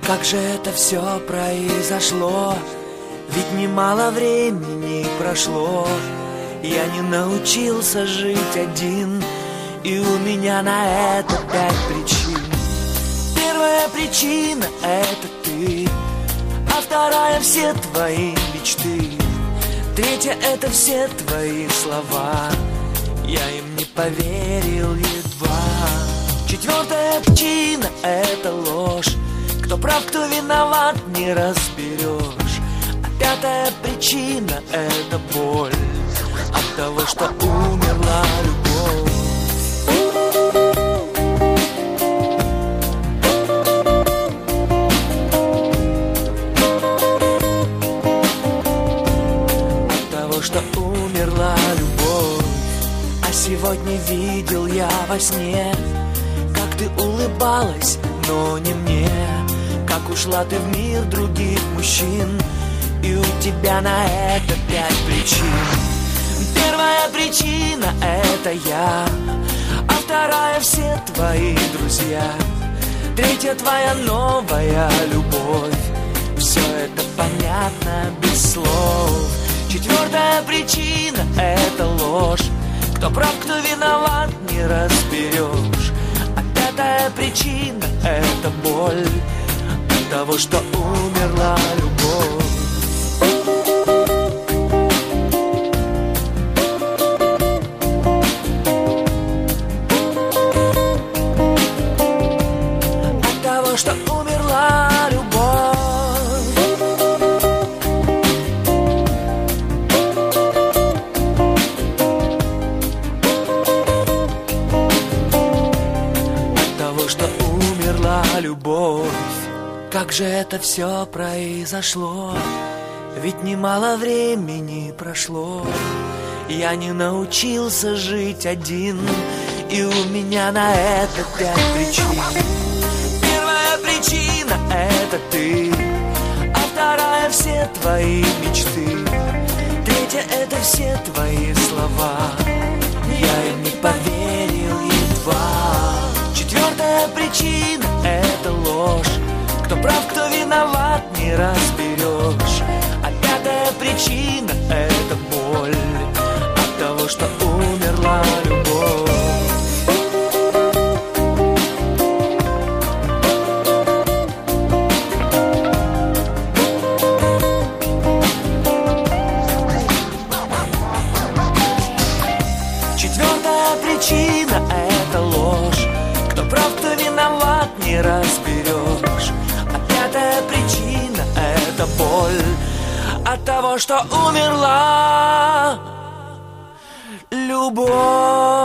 Как же это все произошло? Ведь немало времени прошло. Я не научился жить один, и у меня на это 5 причин. Первая причина — это ты, а вторая — все твои мечты. Третья — это все твои слова, я им не поверил едва. Четвертая причина — это ложь, кто прав, кто виноват, не разберешь. А пятая причина — это боль от того, что умерла любовь. От того, что умерла любовь. А сегодня видел я во сне, как ты улыбалась, но не мне. Как ушла ты в мир других мужчин, и у тебя на это 5 причин. Первая причина — это я, а вторая — все твои друзья. Третья — твоя новая любовь. Все это понятно без слов. Четвертая причина — это ложь, кто прав, кто виноват, не разберешь. А пятая причина — это боль от того, что умерла любовь. От того, что умерла любовь. От того, что умерла любовь. Как же это все произошло? Ведь немало времени прошло. Я не научился жить один, и у меня на это 5 причин. Первая причина — это ты, а вторая — все твои мечты. Третья — это все твои слова, я им не поверил едва. Четвертая причина — это ложь, кто прав, кто виноват, не разберешь. А пятая причина — это боль от того, что умерла любовь. Четвертая причина — это ложь, кто прав, кто виноват, не разберешь. А пятая причина — это боль от того, что умерла любовь.